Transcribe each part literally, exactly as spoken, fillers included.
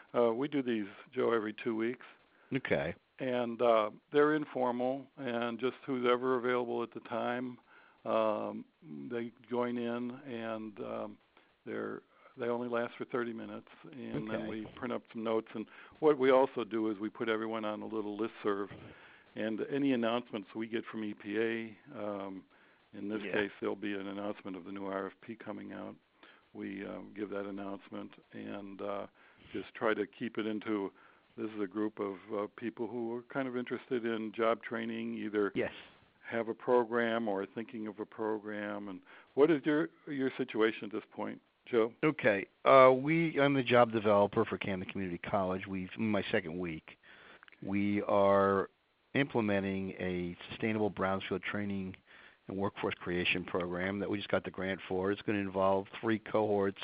Uh, we do these, Joe, every two weeks, Okay. and uh, they're informal and just who's ever available at the time. Um, they join in, and um, they're they only last for thirty minutes, and then Okay. we print up some notes. And what we also do is we put everyone on a little listserv, and any announcements we get from E P A, um, in this Yeah. case, there'll be an announcement of the new R F P coming out. We um, give that announcement and uh, just try to keep it into, this is a group of uh, people who are kind of interested in job training, either Yes. have a program or thinking of a program. And what is your your situation at this point, Joe? Okay. Uh, we I'm the job developer for Camden Community College. We've in my second week. We are implementing a sustainable brownfield training and workforce creation program that we just got the grant for. It's going to involve three cohorts,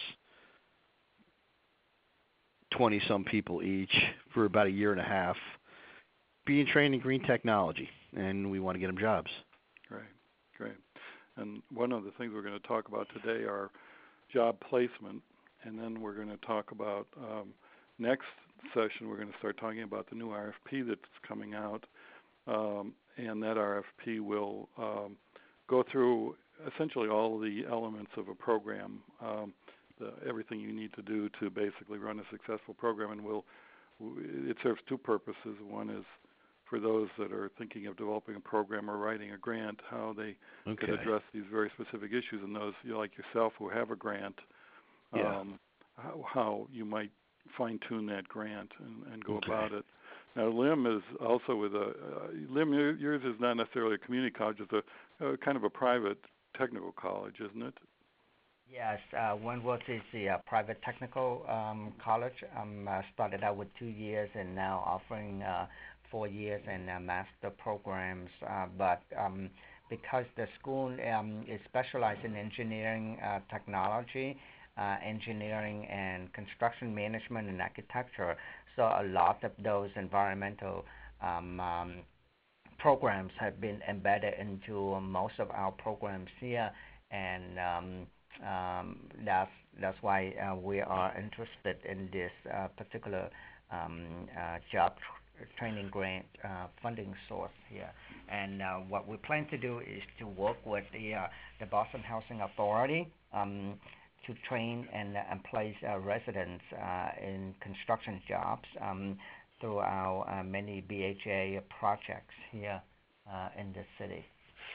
twenty some people each, for about a year and a half, being trained in green technology, and we want to get them jobs. Great, great. And one of the things we're going to talk about today are job placement, and then we're going to talk about, um, next session, we're going to start talking about the new R F P that's coming out, um, and that R F P will um, go through essentially all the elements of a program, um, the, everything you need to do to basically run a successful program, and we'll, it serves two purposes. One is for those that are thinking of developing a program or writing a grant, how they Okay. could address these very specific issues, and those, you know, like yourself who have a grant, Yeah. um, how, how you might fine-tune that grant and, and go Okay. about it. Now, Lim is also with a, uh, Lim, yours is not necessarily a community college, it's a uh, kind of a private technical college, isn't it? Yes, uh, Wentworth is a uh, private technical um, college. Um, uh, started out with two years and now offering uh, four years and uh, master programs. Uh, but um, because the school um, is specialized in engineering, uh, technology, uh, engineering and construction management and architecture, so a lot of those environmental um, um, programs have been embedded into most of our programs here, and um, um, that's that's why uh, we are interested in this uh, particular um, uh, job tr- training grant uh, funding source here. And uh, what we plan to do is to work with the uh, the Boston Housing Authority um, to train and, and place uh, residents uh, in construction jobs um, through our uh, many B H A projects here uh, in the city.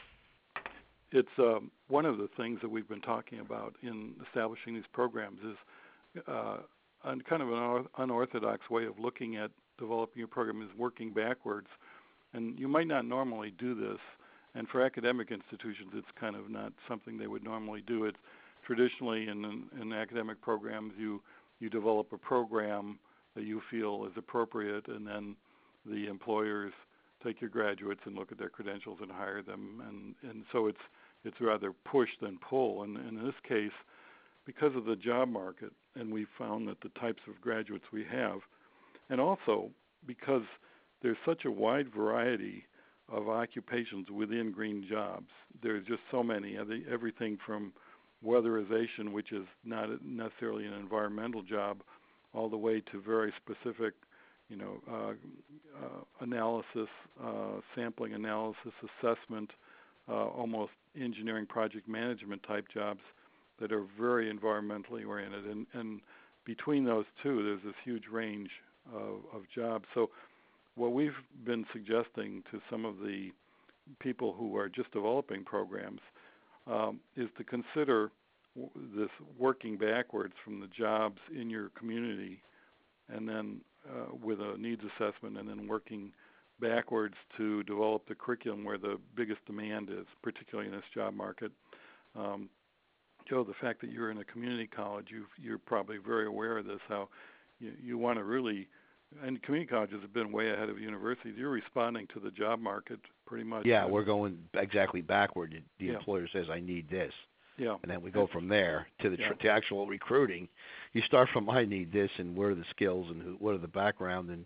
It's um, one of the things that we've been talking about in establishing these programs is uh, on kind of an unorthodox way of looking at developing your program is working backwards. And you might not normally do this, and for academic institutions, it's kind of not something they would normally do. It's traditionally in, in academic programs, you you develop a program that you feel is appropriate, and then the employers take your graduates and look at their credentials and hire them, and, and so it's it's rather push than pull. And, and in this case, because of the job market, and we found that the types of graduates we have, and also because there's such a wide variety of occupations within green jobs. There's just so many, everything from weatherization, which is not necessarily an environmental job, all the way to very specific, you know, uh, uh, analysis, uh, sampling analysis, assessment, uh, almost engineering project management type jobs that are very environmentally oriented. And, and between those two, there's this huge range of, of jobs. So what we've been suggesting to some of the people who are just developing programs um, is to consider w- this working backwards from the jobs in your community, and then uh, with a needs assessment, and then working backwards to develop the curriculum where the biggest demand is, particularly in this job market. Um, Joe, the fact that you're in a community college, you've, you're probably very aware of this, how you, you want to really, and community colleges have been way ahead of universities. You're responding to the job market pretty much. Yeah, we're going exactly backward. The Yeah. employer says, I need this. Yeah. And then we go from there to the tr- Yeah. to actual recruiting. You start from I need this, and what are the skills, and who, what are the background, and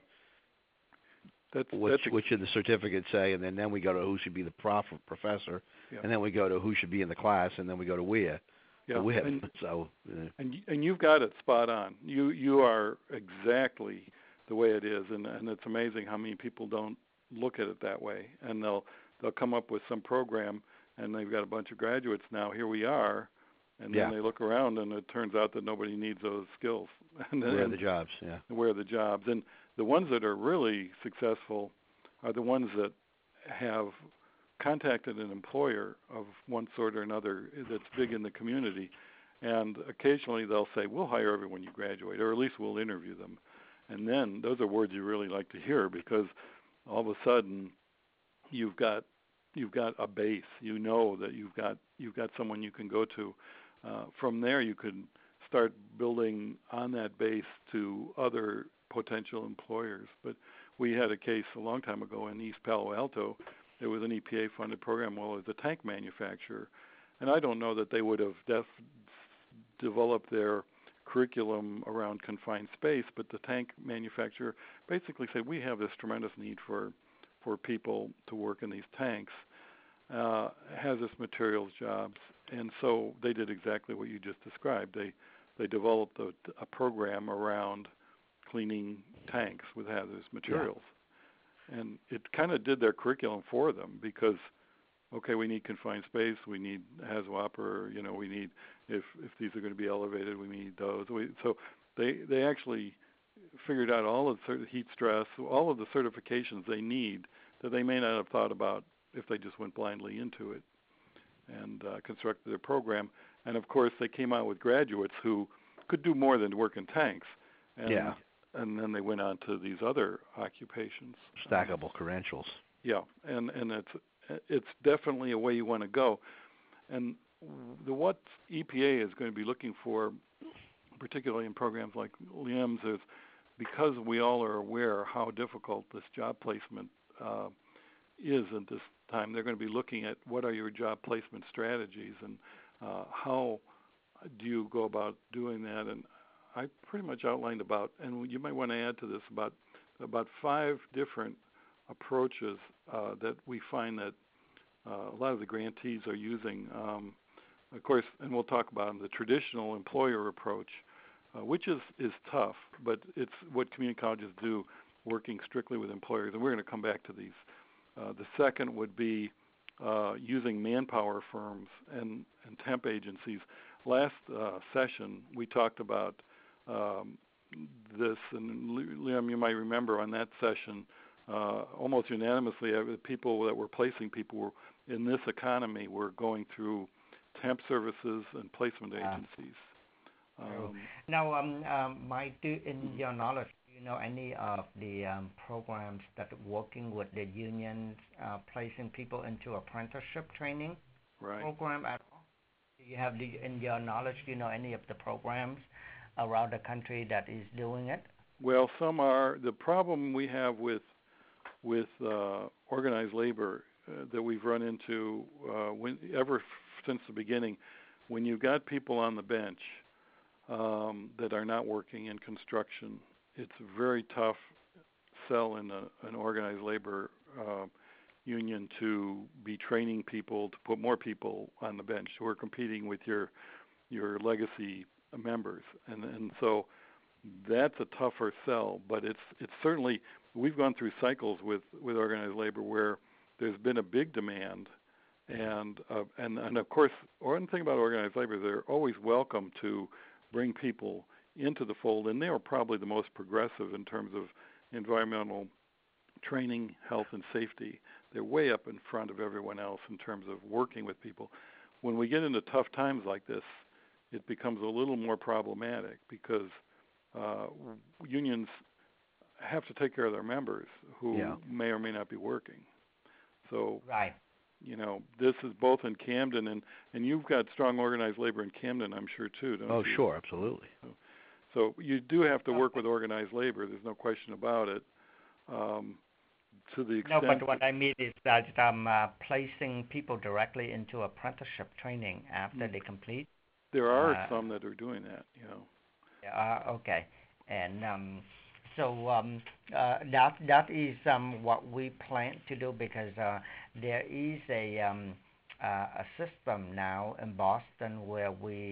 That's, which, that's which should the certificate say, and then, then we go to who should be the prof, professor, yeah. and then we go to who should be in the class, and then we go to W I A. Yeah. The W I A. And, So, uh, and and you've got it spot on. You you are exactly the way it is, and, and it's amazing how many people don't look at it that way. And they'll they'll come up with some program, and they've got a bunch of graduates now. Here we are, and Yeah. then they look around, and it turns out that nobody needs those skills. and, Where are and the jobs? Yeah. where are the jobs? And the ones that are really successful are the ones that have contacted an employer of one sort or another that's big in the community, and occasionally they'll say, we'll hire everyone you graduate, or at least we'll interview them. And then those are words you really like to hear, because all of a sudden you've got you've got a base. You know that you've got you've got someone you can go to. Uh, from there, you can start building on that base to other potential employers. But we had a case a long time ago in East Palo Alto. There was an E P A-funded program. Well, it was a tank manufacturer, and I don't know that they would have def- developed their curriculum around confined space, but the tank manufacturer basically said, we have this tremendous need for for people to work in these tanks, uh, hazardous materials jobs, and so they did exactly what you just described. They they developed a, a program around cleaning tanks with hazardous materials. Yeah. And it kind of did their curriculum for them, because, okay, we need confined space, we need HAZWOP, or, you know, we need, if if these are going to be elevated, we need those. We, so they they actually figured out all of the heat stress, all of the certifications they need that they may not have thought about if they just went blindly into it, and uh, constructed their program. And of course, they came out with graduates who could do more than work in tanks. And, yeah. And then they went on to these other occupations. Stackable credentials. Yeah, and and it's it's definitely a way you want to go. And the what E P A is going to be looking for, particularly in programs like L I M S, is because we all are aware how difficult this job placement uh, is at this time. They're going to be looking at what are your job placement strategies, and uh, how do you go about doing that. And I pretty much outlined about, and you might want to add to this, about about five different approaches uh, that we find that uh, a lot of the grantees are using. Um, of course, and we'll talk about them, the traditional employer approach, uh, which is, is tough, but it's what community colleges do, working strictly with employers, and we're going to come back to these. Uh, the second would be uh, using manpower firms and, and temp agencies. Last uh, session, we talked about um, this, and Liam, you might remember on that session, uh, almost unanimously, uh, people that were placing people were, in this economy were going through temp services and placement agencies. Um, now, um, um, Mike, do, in your knowledge, do you know any of the um, programs that are working with the unions, uh, placing people into apprenticeship training right. program at all? Do you have, the, in your knowledge, do you know any of the programs around the country that is doing it? Well, some are. The problem we have with with uh, organized labor uh, that we've run into uh, when, ever f- since the beginning, when you've got people on the bench um, that are not working in construction, it's a very tough sell in a, an organized labor uh, union to be training people to put more people on the bench who are competing with your your legacy members, and and so that's a tougher sell. But it's it's certainly, we've gone through cycles with, with organized labor where there's been a big demand, and uh, and and of course, one thing about organized labor, they're always welcome to bring people into the fold, and they are probably the most progressive in terms of environmental training, health, and safety. They're way up in front of everyone else in terms of working with people. When we get into tough times like this, it becomes a little more problematic, because uh, unions have to take care of their members who yeah. may or may not be working. So, right. you know, this is both in Camden, and, and you've got strong organized labor in Camden, I'm sure, too, don't oh, you? Oh, sure, absolutely. So, so you do have to work with organized labor. There's no question about it. Um, to the extent no, but what I mean is that um, uh, placing people directly into apprenticeship training after mm-hmm. they complete. There are uh, some that are doing that, you know. Uh, okay, and um, so um, uh, that that is um, what we plan to do, because uh, there is a um, uh, a system now in Boston where we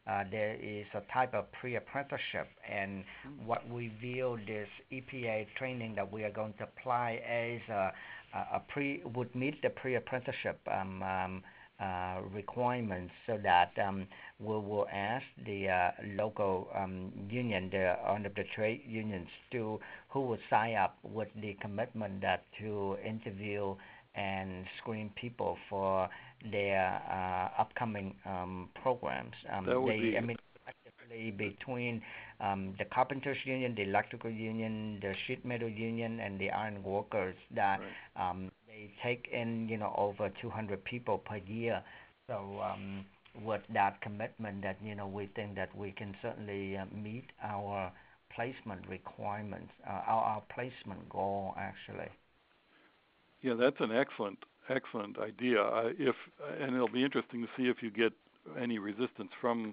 uh, there is a type of pre-apprenticeship, and what we view this E P A training that we are going to apply as a, a a pre would meet the pre-apprenticeship um, um, uh, requirements, so that um, we will ask the uh, local um, union, the under the trade unions, to who would sign up with the commitment that to interview and screen people for their uh, upcoming um, programs. Um, That would they, be I mean, collectively between um, the carpenters union, the electrical union, the sheet metal union, and the iron workers, that right. um, they take in, you know, over two hundred people per year. So um, with that commitment, that you know, we think that we can certainly uh, meet our placement requirements, uh, our, our placement goal, actually. Yeah, that's an excellent, excellent idea. Uh, if and it'll be interesting to see if you get any resistance from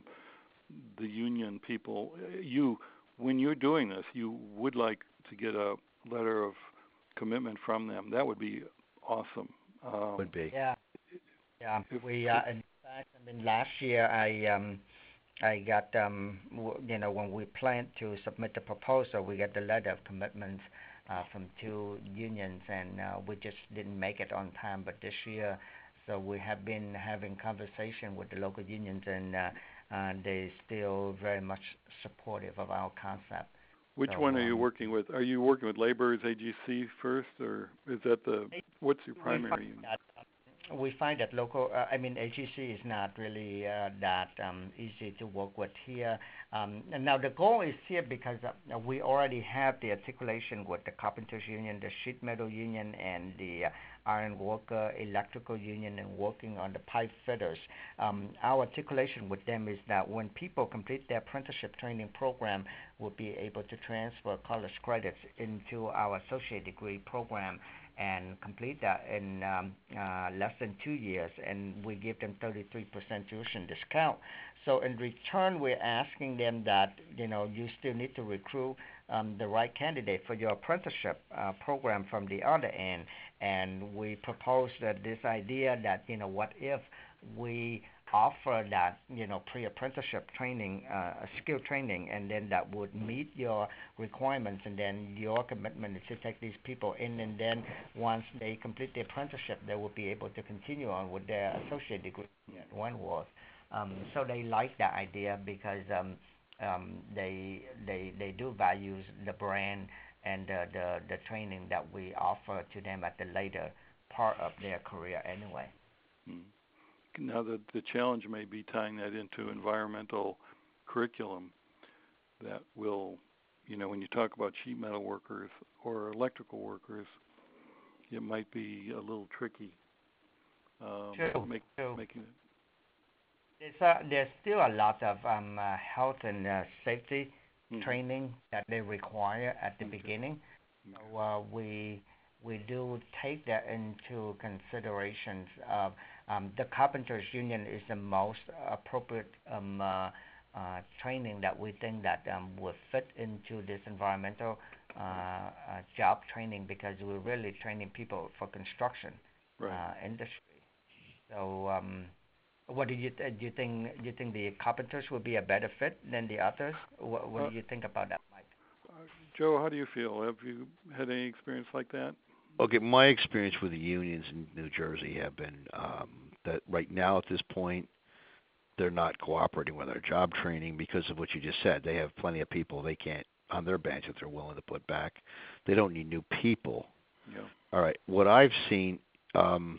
the union people. You, when you're doing this, you would like to get a letter of commitment from them. That would be awesome. Um, Would be. Yeah, yeah. if, We, uh, in fact, I mean, last year I um I got um w- you know, when we planned to submit the proposal, we got the letter of commitments uh, from two unions, and uh, we just didn't make it on time. But this year, so we have been having conversation with the local unions, and uh, uh, they still very much supportive of our concept. which So one are you um, working with? Are you working with Laborers A G C first, or is that the what's your we primary find union? that um, we find that local, uh, I mean, A G C is not really uh, that um, easy to work with here. Um, and now the goal is here because uh, we already have the articulation with the carpenters union, the sheet metal union, and the uh, iron worker electrical union, and working on the pipe fitters. Um, our articulation with them is that when people complete their apprenticeship training program, we'll be able to transfer college credits into our associate degree program and complete that in um, uh, less than two years, and we give them thirty-three percent tuition discount. So in return, we're asking them that, you know, you still need to recruit um, the right candidate for your apprenticeship uh, program from the other end. And we propose that this idea that, you know, what if we offer that, you know, pre-apprenticeship training, uh, skill training, and then that would meet your requirements, and then your commitment is to take these people in, and then once they complete the apprenticeship, they will be able to continue on with their associate degree at Wentworth. Um, so they like that idea because um, um, they they they do value the brand and uh, the the training that we offer to them at the later part of their career anyway. Hmm. Now, the, the challenge may be tying that into environmental curriculum that will, you know, when you talk about sheet metal workers or electrical workers, it might be a little tricky. Um, True, make, true. making it. There's, uh, there's still a lot of um, uh, health and uh, safety Mm-hmm. training that they require at the Okay. beginning. Okay. So uh, we we do take that into considerations. Of, um, the carpenters union is the most appropriate um, uh, uh, training that we think that um, would fit into this environmental uh, uh, job training, because we're really training people for construction Right. uh, industry. So. Um, What do you th- do? You think do you think the carpenters would be a better fit than the others? What, what Uh, do you think about that, Mike? uh, Joe, how do you feel? Have you had any experience like that? Okay, my experience with the unions in New Jersey have been um, that right now at this point, they're not cooperating with our job training because of what you just said. They have plenty of people they can't on their bench that they're willing to put back. They don't need new people. Yeah. All right, what I've seen. Um,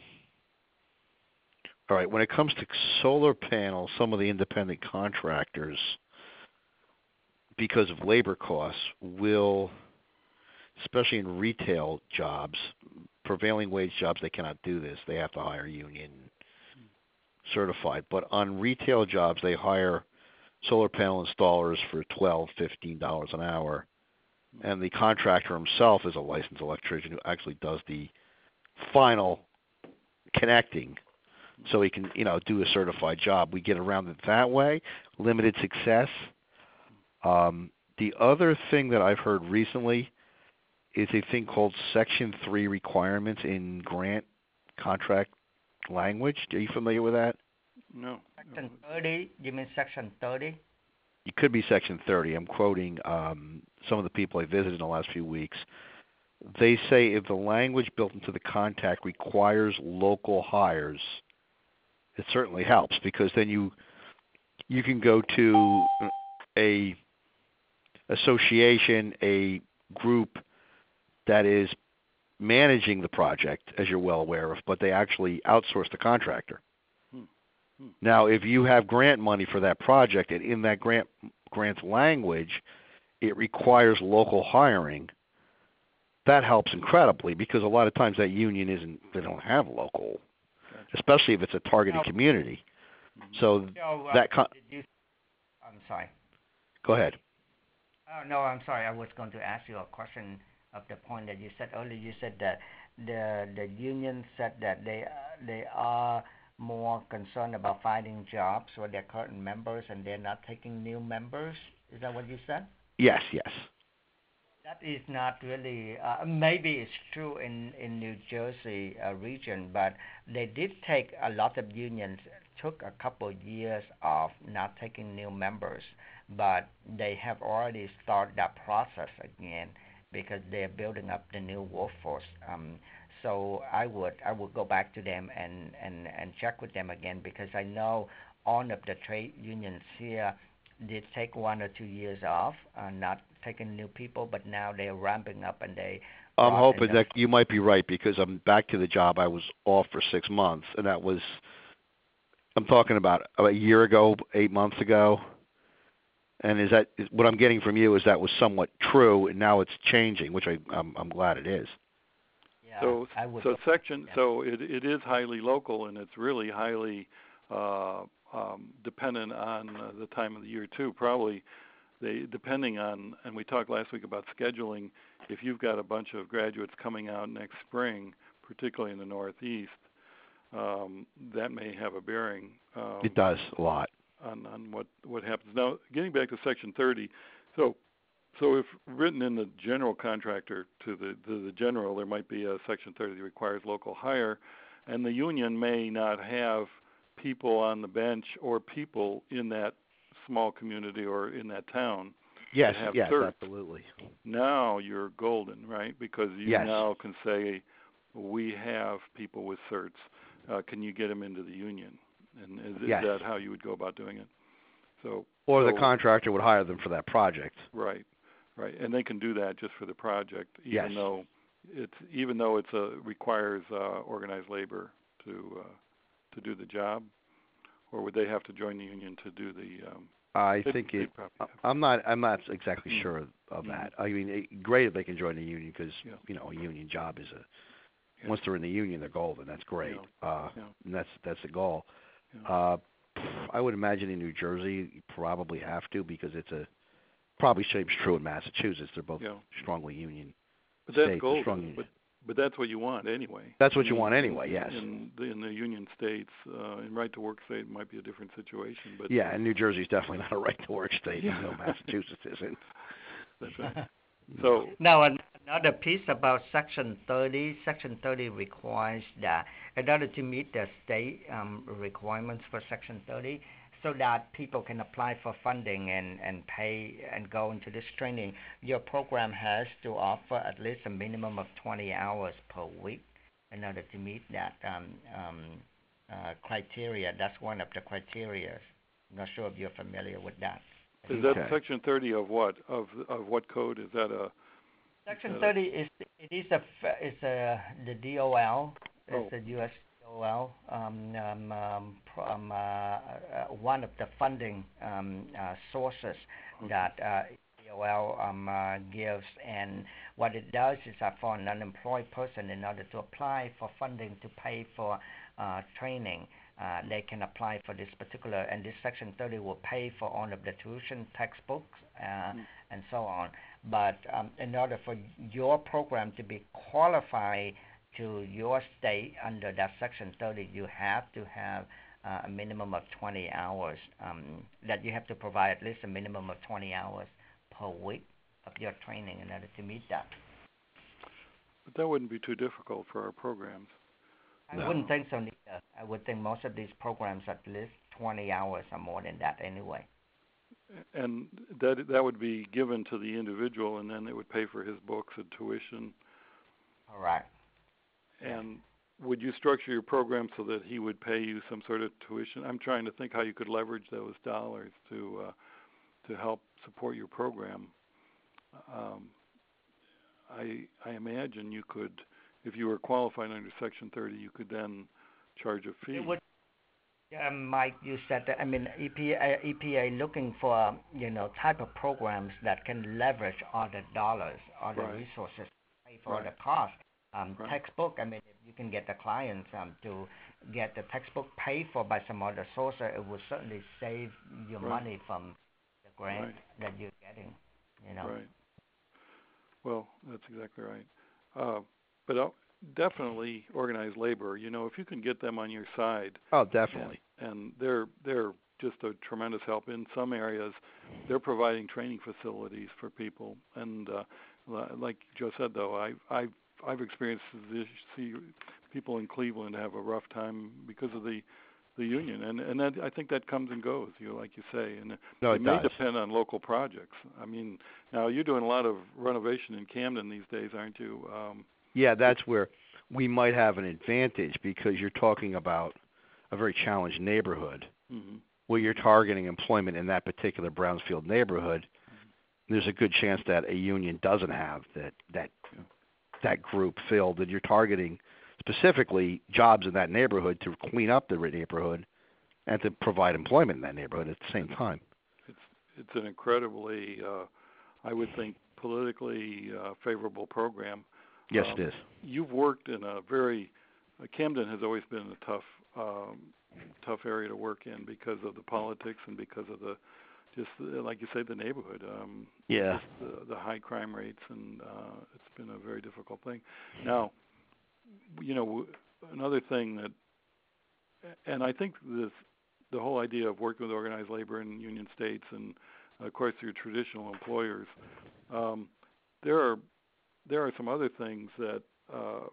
All right, when it comes to solar panels, some of the independent contractors, because of labor costs, will, especially in retail jobs, prevailing wage jobs, they cannot do this. They have to hire union certified. But on retail jobs, they hire solar panel installers for twelve dollars, fifteen dollars an hour. And the contractor himself is a licensed electrician who actually does the final connecting, so he can, you know, do a certified job. We get around it that way. Limited success. Um, the other thing that I've heard recently is a thing called Section three requirements in grant contract language. Are you familiar with that? No. Section thirty, you mean Section thirty? It could be Section thirty. I'm quoting um, some of the people I visited in the last few weeks. They say if the language built into the contract requires local hires, it certainly helps because then you you can go to a association, a group that is managing the project, as you're well aware of, but they actually outsource the contractor. Hmm. Hmm. Now, if you have grant money for that project, and in that grant grant's language, it requires local hiring, that helps incredibly because a lot of times that union isn't, they don't have local, Gotcha. especially if it's a targeted No. community. Mhm. So So, uh, that con- did you, I'm sorry. go ahead. Oh, no, I'm sorry. I was going to ask you a question of the point that you said earlier. You said that the the union said that they uh, they are more concerned about finding jobs for their current members and they're not taking new members. Is that what you said? Yes, yes. That is not really, uh, maybe it's true in, in New Jersey uh, region, but they did take, a lot of unions took a couple years of not taking new members, but they have already started that process again because they're building up the new workforce. Um, so I would I would go back to them and, and, and check with them again because I know all of the trade unions here did take one or two years off, uh, not taking new people, but now they're ramping up and they. I'm brought hoping enough- that you might be right because I'm back to the job I was off for six months, and that was, I'm talking about a year ago, eight months ago. And is that is, what I'm getting from you is that was somewhat true, and now it's changing, which I, I'm, I'm glad it is. Yeah, So, I would so go- section, yeah. so it it is highly local, and it's really highly uh, um, dependent on uh, the time of the year too. Probably, they depending on, and we talked last week about scheduling. If you've got a bunch of graduates coming out next spring, particularly in the Northeast, um, that may have a bearing. Um, It does a lot. on on what what happens. Now, getting back to Section thirty, so so if written in the general contractor to the to the general, there might be a Section thirty that requires local hire, and the union may not have people on the bench or people in that small community or in that town. Yes, have yes, certs. absolutely. Now you're golden, right? Because you Yes. now can say, we have people with certs. Uh, can you get them into the union? And is, is Yes. that how you would go about doing it? So, Or the so- contractor would hire them for that project. Right, right, and they can do that just for the project, even Yes. though it's even though it's a requires uh, organized labor to uh, to do the job, or would they have to join the union to do the? Um, I they'd- think they'd it. probably have to. I'm not. I'm not exactly Mm. sure of, of Mm. that. I mean, it, great if they can join the union because Yeah. you know a union job is a. Yeah. Once they're in the union, they're golden. That's great. Yeah. Uh, Yeah. And that's that's the goal. Yeah. Uh, I would imagine in New Jersey you probably have to because it's a probably seems true in Massachusetts. They're both Yeah. strongly union But that's states. golden. Strong union. But but that's what you want anyway. That's what I you mean, want anyway. Yes. In the in the union states, uh, in right to work state, it might be a different situation, but Yeah, and New Jersey's definitely not a right to work state. Yeah. No, Massachusetts isn't. that's right. So Now, an- another piece about Section thirty. Section thirty requires that in order to meet the state um, requirements for Section thirty, so that people can apply for funding and, and pay and go into this training, your program has to offer at least a minimum of twenty hours per week in order to meet that um, um, uh, criteria. That's one of the criteria. I'm not sure if you're familiar with that. is that Okay. Section thirty of what of of what code? Is that a Section Uh, thirty is it is a f- is a the D O L. It's Oh. the U S D O L. Um, um, um, pro- um, uh, uh, one of the funding um, uh, sources Okay. that uh, D O L um, uh, gives, and what it does is that for an unemployed person, in order to apply for funding to pay for uh, training, uh, they can apply for this particular, and this Section thirty will pay for all of the tuition, textbooks, uh, Mm. and so on. But um, in order for your program to be qualified to your state under that Section thirty, you have to have uh, a minimum of twenty hours, um, that you have to provide at least a minimum of twenty hours per week of your training in order to meet that. But that wouldn't be too difficult for our programs. I No. wouldn't think so neither. I would think most of these programs at least twenty hours or more than that anyway. And that that would be given to the individual, and then it would pay for his books and tuition. All right. And would you structure your program so that he would pay you some sort of tuition? I'm trying to think how you could leverage those dollars to uh, to help support your program. Um, I I imagine you could, if you were qualified under Section thirty, you could then charge a fee. It would. Yeah, Mike, you said that. I mean, E P A, E P A looking for you know type of programs that can leverage all the dollars, all the Right. resources, pay for Right. the cost. Um, Right. Textbook. I mean, if you can get the clients um, to get the textbook paid for by some other source, it would certainly save your Right. money from the grant Right. that you're getting. You know. Right. Well, that's exactly right. Uh, but uh, definitely organized labor. You know, if you can get them on your side, Oh, definitely. and, and they're they're just a tremendous help. In some areas, they're providing training facilities for people. And uh, li- like Joe said, though, I I've I've experienced this. See people in Cleveland have a rough time because of the the union, and and that, I think that comes and goes. You know, like you say, and No, it it may does. depend on local projects. I mean, now you're doing a lot of renovation in Camden these days, aren't you? Um, Yeah, that's where we might have an advantage because you're talking about a very challenged neighborhood mm-hmm. where you're targeting employment in that particular Brownsfield neighborhood. There's a good chance that a union doesn't have that that Yeah. that group filled, and you're targeting specifically jobs in that neighborhood to clean up the neighborhood and to provide employment in that neighborhood at the same time. It's it's an incredibly, uh, I would think, politically uh, favorable program. Yes, um, it is. You've worked in a very uh, Camden has always been a tough um, tough area to work in because of the politics and because of the just uh, like you say the neighborhood. Um, Yeah. just the, the high crime rates, and uh, it's been a very difficult thing. Now, you know, another thing that, and I think this, the whole idea of working with organized labor in union states, and of course your traditional employers, um, there are there are some other things that uh,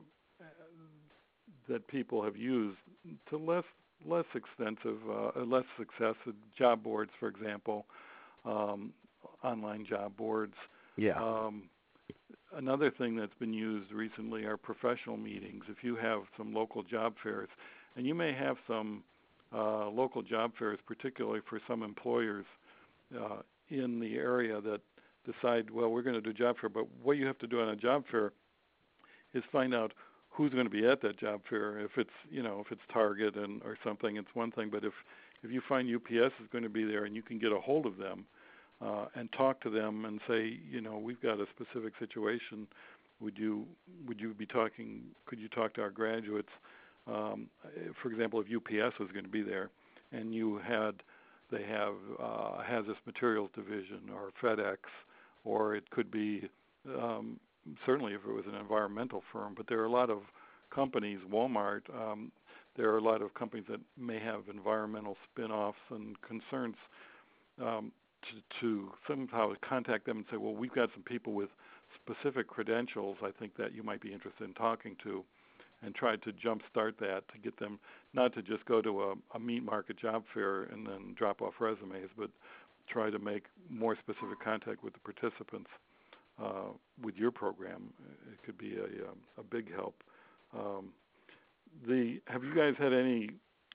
that people have used to less less extensive, uh, less success. Job boards, for example, um, online job boards. Yeah. Um, another thing that's been used recently are professional meetings. If you have some local job fairs, and you may have some uh, local job fairs, particularly for some employers uh, in the area that decide, well, we're going to do a job fair, but what you have to do on a job fair is find out who's going to be at that job fair. If it's, you know, if it's Target and or something, it's one thing. But if if you find U P S is going to be there and you can get a hold of them uh, and talk to them and say, you know, we've got a specific situation. Would you would you be talking? Could you talk to our graduates? Um, for example, if U P S was going to be there, and you had they have uh, hazardous materials division or FedEx, or it could be um, certainly if it was an environmental firm, but there are a lot of companies, Walmart, um, there are a lot of companies that may have environmental spin-offs and concerns um, to, to somehow contact them and say, well, we've got some people with specific credentials I think that you might be interested in talking to, and try to jumpstart that to get them not to just go to a, a meat market job fair and then drop off resumes, but try to make more specific contact with the participants. Uh, with your program, it could be a, um, a big help. Um, the have you guys had any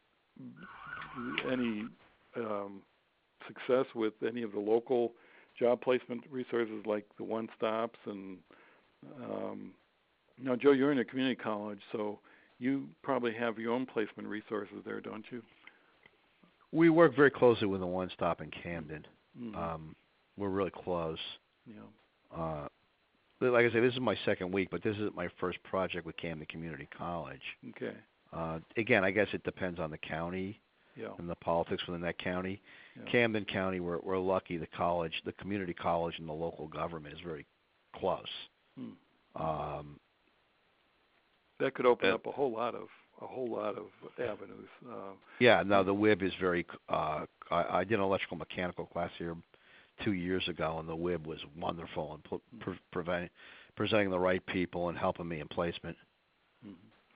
any um, success with any of the local job placement resources like the One Stops and um, now, Joe, you're in a community college, so you probably have your own placement resources there, don't you? We work very closely with the One Stop in Camden. Mm-hmm. Um, we're really close. Yeah. Uh, like I say, this is my second week, but this is my first project with Camden Community College. Okay. Uh, again, I guess it depends on the county Yeah. and the politics within that county. Yeah. Camden County, we're, we're lucky. The college, the community college, and the local government is very close. Hmm. Um, that could open uh, up a whole lot of a whole lot of avenues. Uh, yeah. No, the W I B is very. Uh, I, I did an electrical mechanical class here two years ago, and the W I B was wonderful in pre- pre- preventing, presenting the right people and helping me in placement. mm-hmm.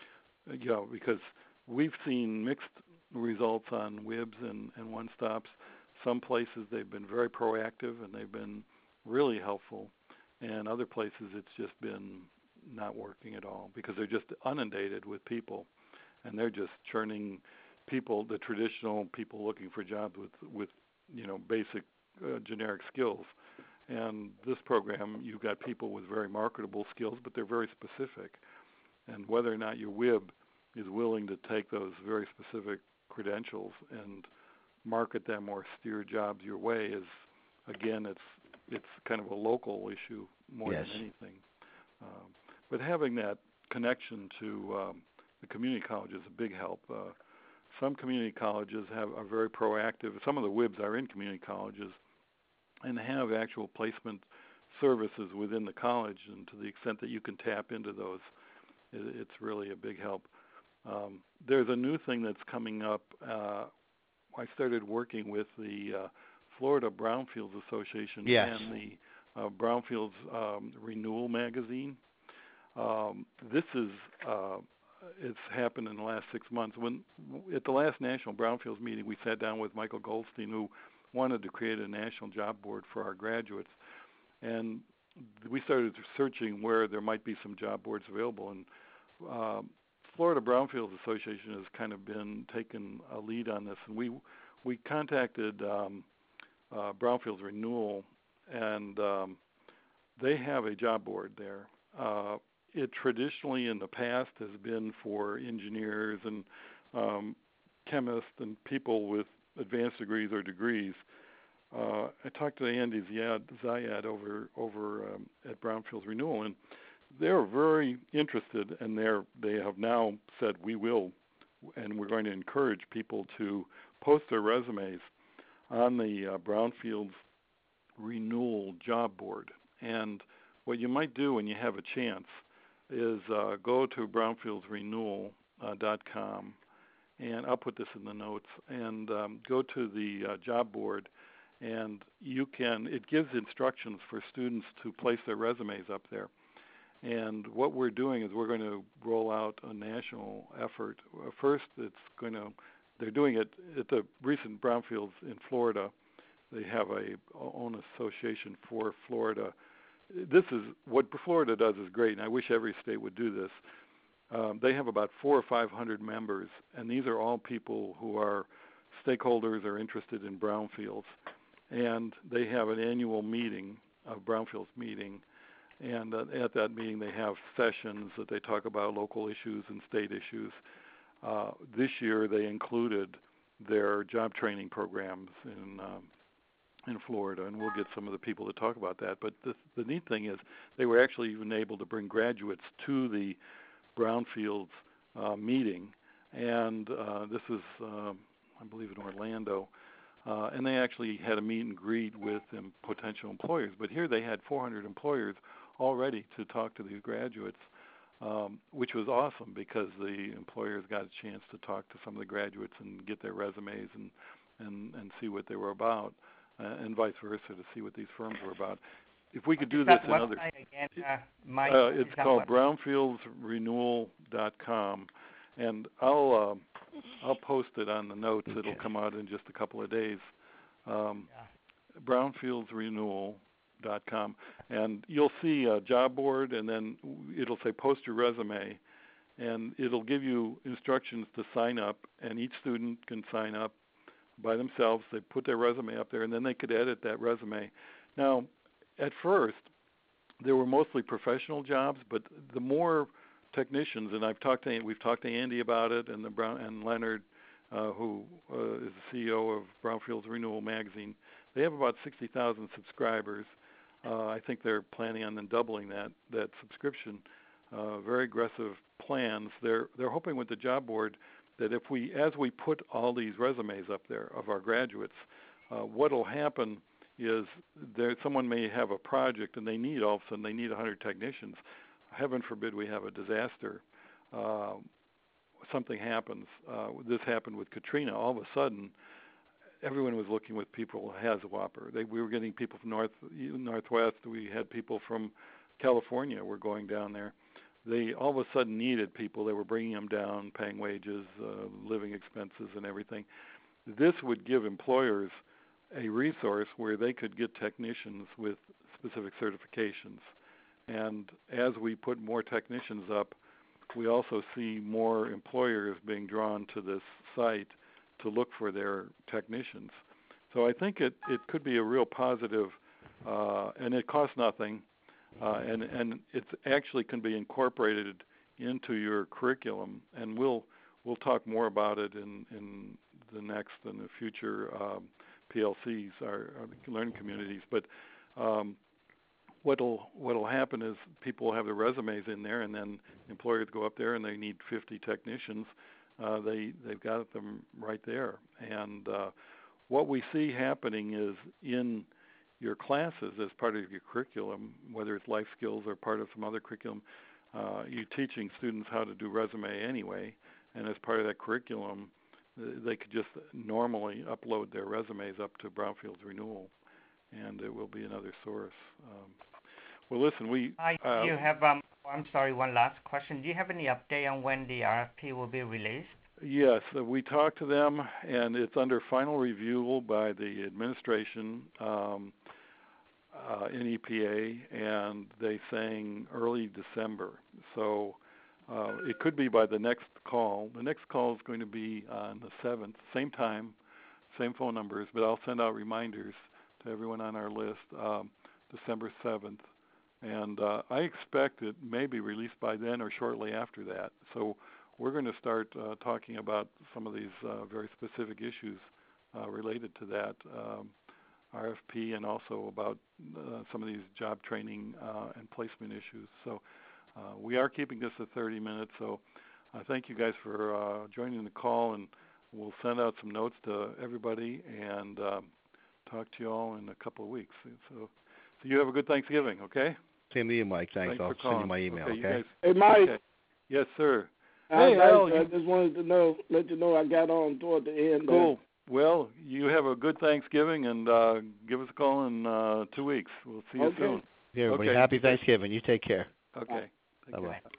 you know, because we've seen mixed results on W I Bs and, and one-stops. Some places they've been very proactive and they've been really helpful, and other places it's just been not working at all because they're just inundated with people, and they're just churning people, the traditional people looking for jobs with, with you know, basic uh, generic skills. And this program, you've got people with very marketable skills, but they're very specific. And whether or not your W I B is willing to take those very specific credentials and market them or steer jobs your way is, again, it's it's kind of a local issue more yes. than anything. Um, but having that connection to um, the community college is a big help. Uh, some community colleges have are very proactive. Some of the W I Bs are in community colleges and have actual placement services within the college, and to the extent that you can tap into those, it, it's really a big help. Um, there's a new thing that's coming up. Uh, I started working with the uh, Florida Brownfields Association yes. and the uh, Brownfields um, Renewal magazine. Um, this is uh, it's happened in the last six months. When at the last National Brownfields meeting, we sat down with Michael Goldstein, who wanted to create a national job board for our graduates, and we started searching where there might be some job boards available. And uh, Florida Brownfields Association has kind of been taking a lead on this, and we we contacted um, uh, Brownfields Renewal, and um, they have a job board there. Uh, it traditionally in the past has been for engineers and um, chemists and people with advanced degrees or degrees. Uh, I talked to Andy Zayad, Zayad over over um, at Brownfields Renewal, and they're very interested, and they're they have now said we will, and we're going to encourage people to post their resumes on the uh, Brownfields Renewal job board. And what you might do when you have a chance is uh, go to brownfields renewal dot com, and I'll put this in the notes, and um, go to the uh, job board, and you can, it gives instructions for students to place their resumes up there. And what we're doing is we're going to roll out a national effort. First, it's going to, they're doing it at the recent Brownfields in Florida. They have a own association for Florida. This is, what Florida does is great, and I wish every state would do this. Um, they have about four or five hundred members, and these are all people who are stakeholders or interested in brownfields. And they have an annual meeting, a brownfields meeting, and uh, at that meeting they have sessions that they talk about local issues and state issues. Uh, this year they included their job training programs in um, in Florida, and we'll get some of the people to talk about that. But the, the neat thing is they were actually even able to bring graduates to the Brownfields uh, meeting, and uh, this is, um, I believe, in Orlando, uh, and they actually had a meet and greet with um, potential employers. But here they had four hundred employers all ready to talk to these graduates, um, which was awesome because the employers got a chance to talk to some of the graduates and get their resumes and, and, and see what they were about. Uh, and vice versa, to see what these firms were about. If we could do this in other, again, uh, Mike, uh, it's called what? brownfields renewal dot com, and I'll uh, I'll post it on the notes. Okay. It'll come out in just a couple of days. Um, Yeah. brownfields renewal dot com, and you'll see a job board, and then it'll say post your resume, and it'll give you instructions to sign up, and each student can sign up by themselves. They put their resume up there, and then they could edit that resume. Now, at first, there were mostly professional jobs, but the more technicians, and I've talked to we've talked to Andy about it, and the Brown and Leonard, uh, who uh, is the C E O of Brownfields Renewal magazine. They have about sixty thousand subscribers. Uh, I think they're planning on then doubling that that subscription. Uh, very aggressive plans. They're they're hoping with the job board that if we, as we put all these resumes up there of our graduates, uh, what will happen is there someone may have a project and they need all of a sudden they need one hundred technicians. Heaven forbid we have a disaster. Uh, something happens. Uh, this happened with Katrina. All of a sudden, everyone was looking with people who has a whopper. They, we were getting people from north, northwest. We had people from California were going down there. they all of a sudden needed people. They were bringing them down, paying wages, uh, living expenses, and everything. This would give employers a resource where they could get technicians with specific certifications. And as we put more technicians up, we also see more employers being drawn to this site to look for their technicians. So I think it, it could be a real positive, uh, and it costs nothing, uh, and, and it actually can be incorporated into your curriculum, and we'll we'll talk more about it in, in the next and the future um, P L Cs, our, our learning communities. But um, what'll what'll happen is people will have their resumes in there, and then employers go up there and they need fifty technicians. Uh, they they've got them right there, and uh, what we see happening is in your classes as part of your curriculum, whether it's life skills or part of some other curriculum, uh, you're teaching students how to do resume anyway, and as part of that curriculum, they could just normally upload their resumes up to Brownfields Renewal, and it will be another source. Um, well, listen, we... Hi, uh, do you have, um, I'm sorry, one last question. Do you have any update on when the R F P will be released? Yes, uh, we talked to them, and it's under final review by the administration um, uh, in E P A, and they saying early December. So uh, it could be by the next call. The next call is going to be on the seventh, same time, same phone numbers, but I'll send out reminders to everyone on our list, um, December seventh. And uh, I expect it may be released by then or shortly after that. So we're going to start uh, talking about some of these uh, very specific issues uh, related to that um, R F P, and also about uh, some of these job training uh, and placement issues. So uh, we are keeping this at thirty minutes. So uh, thank you guys for uh, joining the call, and we'll send out some notes to everybody and um, talk to you all in a couple of weeks. So, so you have a good Thanksgiving, okay? Same to you, Mike. Thanks. Thanks I'll for send calling. you my email, okay? okay? You guys, Hey, Mike. okay. Yes, sir. I, Hey, I, Al, I you, just wanted to know, let you know I got on toward the end. cool. Well, you have a good Thanksgiving, and uh, give us a call in uh, two weeks. We'll see you Okay. soon. Yeah, everybody. Okay. Happy Thanksgiving. You take care. Okay. Take Bye-bye. care.